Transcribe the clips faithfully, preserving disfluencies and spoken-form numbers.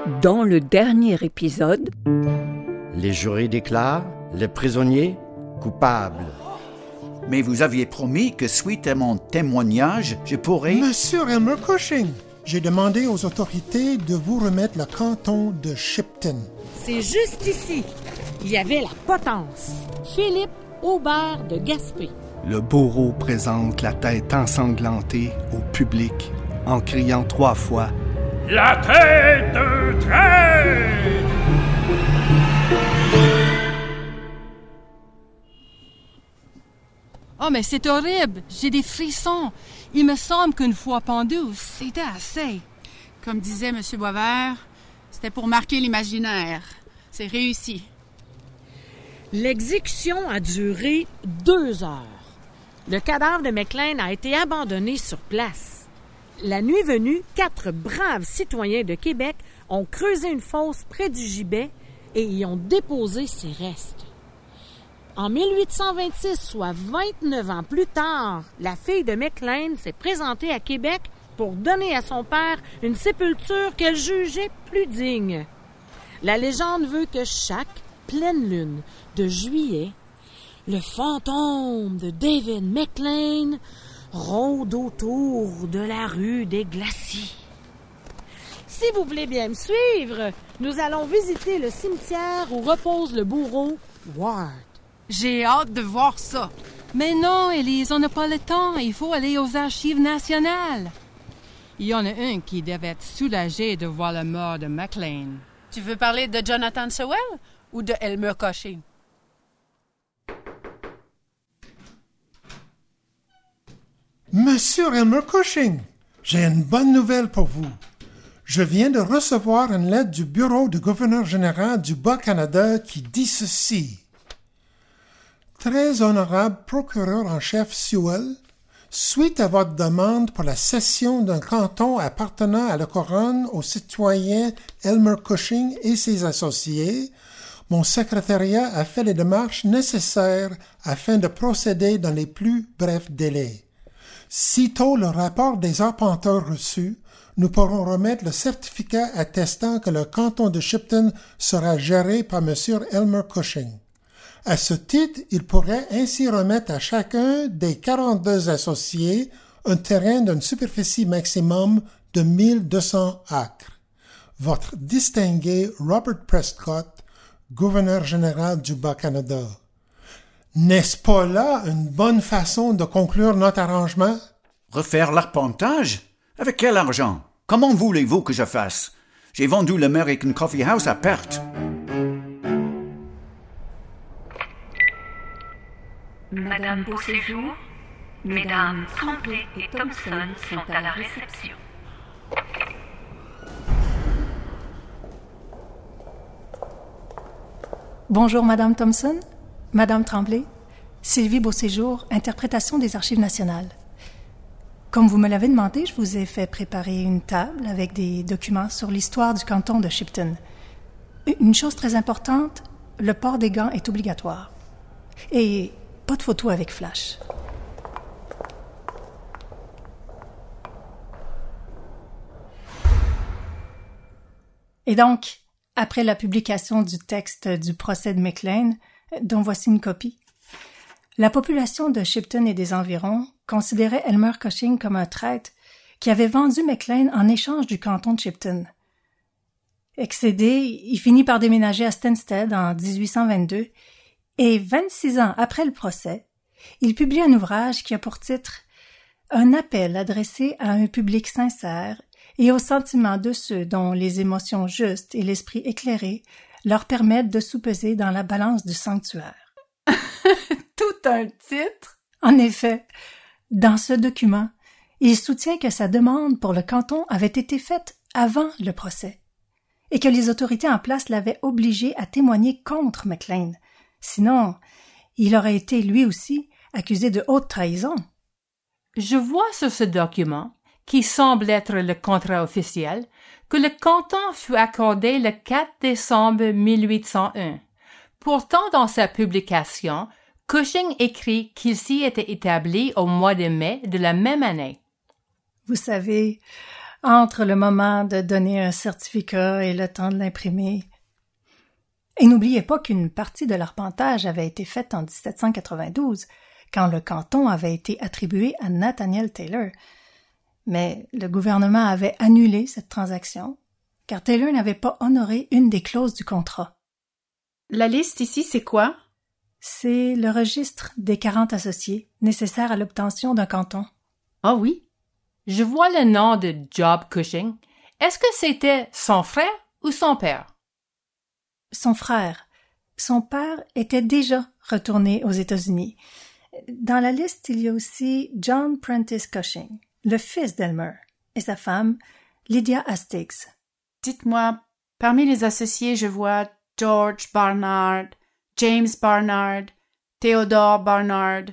Dans le dernier épisode, les jurés déclarent les prisonniers coupables. Mais vous aviez promis que suite à mon témoignage, je pourrais... Monsieur Elmer Cushing, j'ai demandé aux autorités de vous remettre le canton de Shipton. C'est juste ici. Il y avait la potence. Philippe Aubert de Gaspé. Le bourreau présente la tête ensanglantée au public en criant trois fois « La tête de traître !» Oh, mais c'est horrible! J'ai des frissons. Il me semble qu'une fois pendu, c'était assez. Comme disait M. Boisvert, c'était pour marquer l'imaginaire. C'est réussi. L'exécution a duré deux heures. Le cadavre de McLean a été abandonné sur place. La nuit venue, quatre braves citoyens de Québec ont creusé une fosse près du gibet et y ont déposé ses restes. En mille huit cent vingt-six, soit vingt-neuf ans plus tard, la fille de McLean s'est présentée à Québec pour donner à son père une sépulture qu'elle jugeait plus digne. La légende veut que chaque pleine lune de juillet, le fantôme de David McLean rôde autour de la rue des Glacis. Si vous voulez bien me suivre, nous allons visiter le cimetière où repose le bourreau Ward. J'ai hâte de voir ça. Mais non, Élise, on n'a pas le temps. Il faut aller aux Archives nationales. Il y en a un qui devait être soulagé de voir la mort de McLean. Tu veux parler de Jonathan Sewell ou de Elmer Cushing? Monsieur Elmer Cushing, j'ai une bonne nouvelle pour vous. Je viens de recevoir une lettre du bureau du gouverneur général du Bas-Canada qui dit ceci. Très honorable procureur en chef Sewell, suite à votre demande pour la cession d'un canton appartenant à la couronne au citoyen Elmer Cushing et ses associés, mon secrétariat a fait les démarches nécessaires afin de procéder dans les plus brefs délais. Sitôt le rapport des arpenteurs reçu, nous pourrons remettre le certificat attestant que le canton de Shipton sera géré par M. Elmer Cushing. À ce titre, il pourrait ainsi remettre à chacun des quarante-deux associés un terrain d'une superficie maximum de mille deux cents acres. Votre distingué Robert Prescott, gouverneur général du Bas-Canada. N'est-ce pas là une bonne façon de conclure notre arrangement? Refaire l'arpentage? Avec quel argent? Comment voulez-vous que je fasse? J'ai vendu l'American Coffee House à perte. Madame Beauséjour, Mesdames Tremblay et Thompson sont à la réception. Bonjour, Madame Thompson, Madame Tremblay, Sylvie Beauséjour, interprétation des Archives nationales. Comme vous me l'avez demandé, je vous ai fait préparer une table avec des documents sur l'histoire du canton de Shipton. Une chose très importante, le port des gants est obligatoire. Et pas de photos avec flash. Et donc, après la publication du texte du procès de McLean, dont voici une copie, la population de Shipton et des environs considérait Elmer Cushing comme un traître qui avait vendu McLean en échange du canton de Shipton. Excédé, il finit par déménager à Stanstead en dix-huit cent vingt-deux et vingt-six ans après le procès, il publie un ouvrage qui a pour titre « Un appel adressé à un public sincère et aux sentiments de ceux dont les émotions justes et l'esprit éclairé leur permettent de soupeser dans la balance du sanctuaire. » Tout un titre! En effet, dans ce document, il soutient que sa demande pour le canton avait été faite avant le procès et que les autorités en place l'avaient obligé à témoigner contre McLean. Sinon, il aurait été lui aussi accusé de haute trahison. Je vois sur ce document, qui semble être le contrat officiel, que le canton fut accordé le quatre décembre mille huit cent un. Pourtant, dans sa publication, Cushing écrit qu'il s'y était établi au mois de mai de la même année. Vous savez, entre le moment de donner un certificat et le temps de l'imprimer. Et n'oubliez pas qu'une partie de l'arpentage avait été faite en dix-sept cent quatre-vingt-douze, quand le canton avait été attribué à Nathaniel Taylor. Mais le gouvernement avait annulé cette transaction, car Taylor n'avait pas honoré une des clauses du contrat. La liste ici, c'est quoi? C'est le registre des quarante associés nécessaires à l'obtention d'un canton. Ah oui? Je vois le nom de Job Cushing. Est-ce que c'était son frère ou son père? Son frère. Son père était déjà retourné aux États-Unis. Dans la liste, il y a aussi John Prentice Cushing, le fils d'Elmer, et sa femme, Lydia Hastings. Dites-moi, parmi les associés, je vois George Barnard, James Barnard, Theodore Barnard.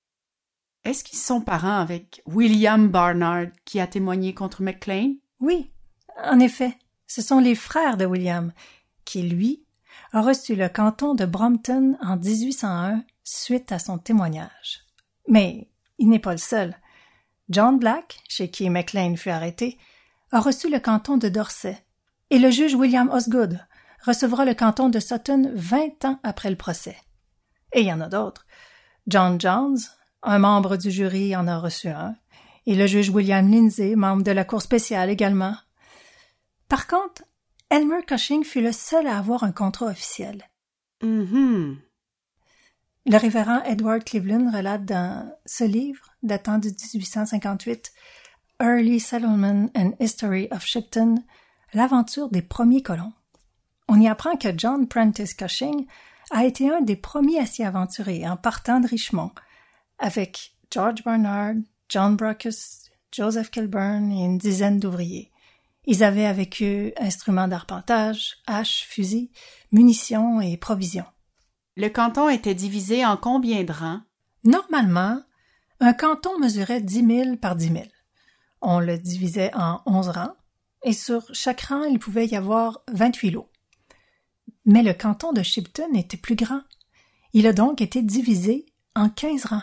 Est-ce qu'ils sont parents avec William Barnard qui a témoigné contre McLean? Oui, en effet, ce sont les frères de William, qui, lui, a reçu le canton de Brompton en dix-huit cent un suite à son témoignage. Mais il n'est pas le seul. John Black, chez qui McLean fut arrêté, a reçu le canton de Dorset, et le juge William Osgood recevra le canton de Sutton vingt ans après le procès. Et il y en a d'autres. John Jones, un membre du jury, en a reçu un, et le juge William Lindsay, membre de la Cour spéciale également. Par contre, Elmer Cushing fut le seul à avoir un contrat officiel. Mm-hmm. Le révérend Edward Cleveland relate dans ce livre, datant de dix-huit cent cinquante-huit, Early Settlement and History of Shipton, l'aventure des premiers colons. On y apprend que John Prentice Cushing a été un des premiers à s'y aventurer en partant de Richmond, avec George Barnard, John Brockus, Joseph Kilburn et une dizaine d'ouvriers. Ils avaient avec eux instruments d'arpentage, haches, fusils, munitions et provisions. Le canton était divisé en combien de rangs? Normalement, un canton mesurait dix mille par dix mille. On le divisait en onze rangs, et sur chaque rang, il pouvait y avoir vingt-huit lots. Mais le canton de Shipton était plus grand. Il a donc été divisé en quinze rangs.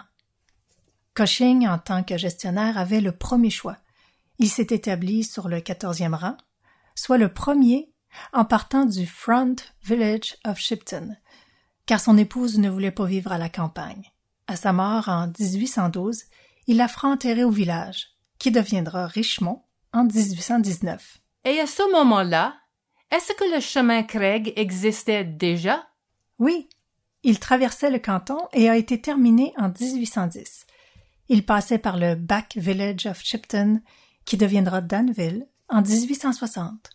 Cushing, en tant que gestionnaire, avait le premier choix. Il s'est établi sur le quatorzième rang, soit le premier en partant du Front Village of Shipton, car son épouse ne voulait pas vivre à la campagne. À sa mort en dix-huit cent douze, il la fera enterrer au village, qui deviendra Richmond en dix-huit cent dix-neuf. Et à ce moment-là, est-ce que le chemin Craig existait déjà? Oui, il traversait le canton et a été terminé en dix-huit cent dix. Il passait par le Back Village of Shipton, qui deviendra Danville en dix-huit cent soixante.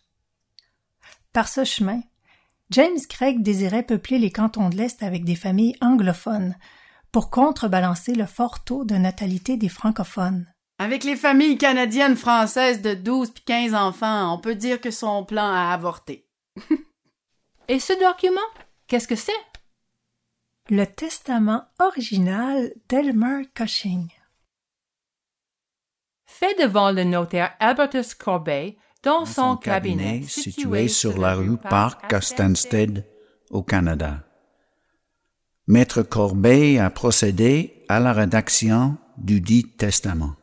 Par ce chemin, James Craig désirait peupler les cantons de l'Est avec des familles anglophones pour contrebalancer le fort taux de natalité des francophones. Avec les familles canadiennes françaises de douze puis quinze enfants, on peut dire que son plan a avorté. Et ce document, qu'est-ce que c'est? Le testament original d'Elmer Cushing. Fait devant le notaire Albertus Corbeil dans, dans son, son cabinet, cabinet situé sur la rue Park à Stansted, au Canada. Maître Corbeil a procédé à la rédaction du dit testament.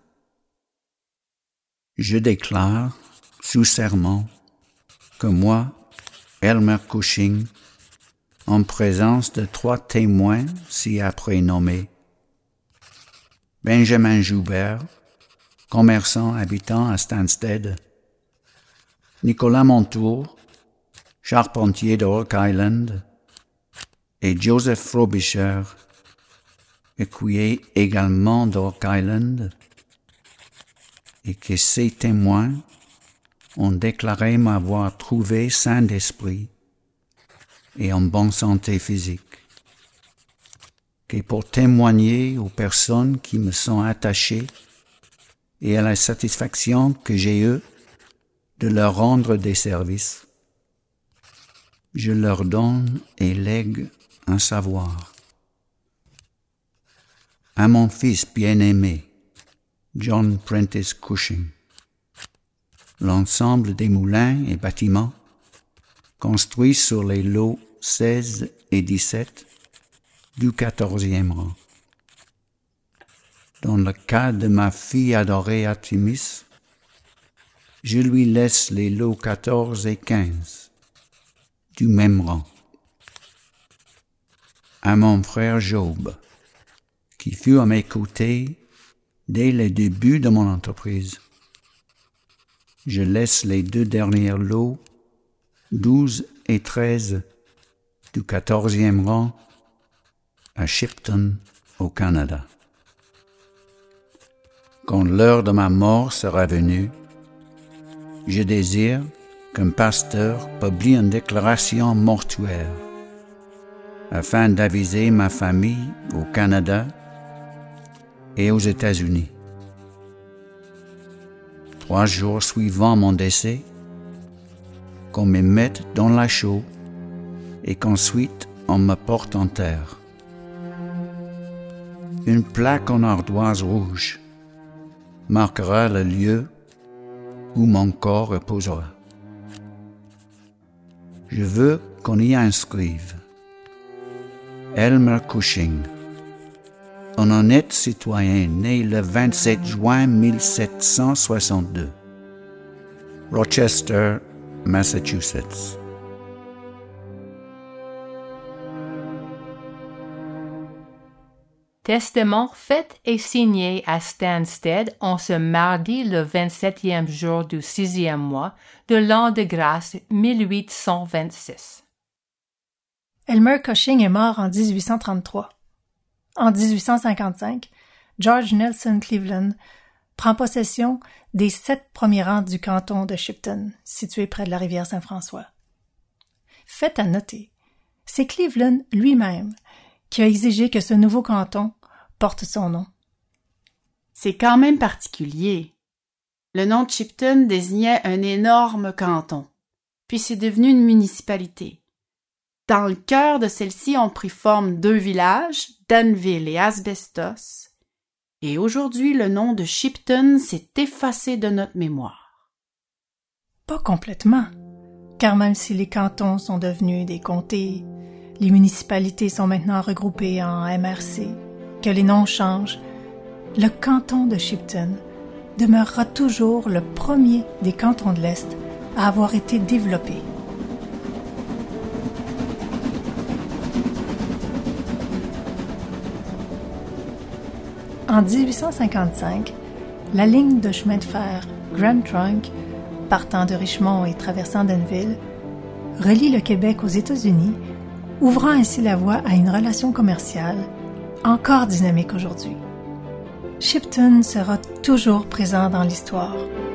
Je déclare, sous serment, que moi, Elmer Cushing, en présence de trois témoins ci-après nommés, Benjamin Joubert, commerçant habitant à Stansted, Nicolas Montour, charpentier de Oak Island, et Joseph Frobisher, écuyer également d'Oak Island, et que ces témoins ont déclaré m'avoir trouvé sain d'esprit et en bonne santé physique, que pour témoigner aux personnes qui me sont attachées et à la satisfaction que j'ai eue de leur rendre des services, je leur donne et lègue un savoir. À mon fils bien-aimé, John Prentice Cushing, l'ensemble des moulins et bâtiments construits sur les lots seize et dix-sept du quatorzième rang. Dans le cas de ma fille adorée Artemis, je lui laisse les lots quatorze et quinze, du même rang. À mon frère Job, qui fut à mes côtés dès le début de mon entreprise, je laisse les deux derniers lots, douze et treize, du quatorzième rang, à Shipton, au Canada. Quand l'heure de ma mort sera venue, je désire qu'un pasteur publie une déclaration mortuaire afin d'aviser ma famille au Canada et aux États-Unis. Trois jours suivant mon décès, qu'on me mette dans la chaux et qu'ensuite on me porte en terre. Une plaque en ardoise rouge marquera le lieu où mon corps reposera. Je veux qu'on y inscrive Elmer Cushing, un honnête citoyen né le vingt-sept juin mille sept cent soixante-deux, Rochester, Massachusetts. Testament fait et signé à Stansted en ce mardi le vingt-septième jour du sixième mois de l'an de grâce mille huit cent vingt-six. Elmer Cushing est mort en dix-huit cent trente-trois. En dix-huit cent cinquante-cinq, George Nelson Cleveland prend possession des sept premiers rangs du canton de Shipton, situé près de la rivière Saint-François. Fait à noter, c'est Cleveland lui-même qui a exigé que ce nouveau canton porte son nom. C'est quand même particulier. Le nom de Shipton désignait un énorme canton, puis c'est devenu une municipalité. Dans le cœur de celle-ci ont pris forme deux villages, Danville et Asbestos, et aujourd'hui le nom de Shipton s'est effacé de notre mémoire. Pas complètement, car même si les cantons sont devenus des comtés, les municipalités sont maintenant regroupées en M R C, que les noms changent, le canton de Shipton demeurera toujours le premier des cantons de l'Est à avoir été développé. En dix-huit cent cinquante-cinq, la ligne de chemin de fer Grand Trunk, partant de Richmond et traversant Danville, relie le Québec aux États-Unis, ouvrant ainsi la voie à une relation commerciale encore dynamique aujourd'hui. Shipton sera toujours présent dans l'histoire.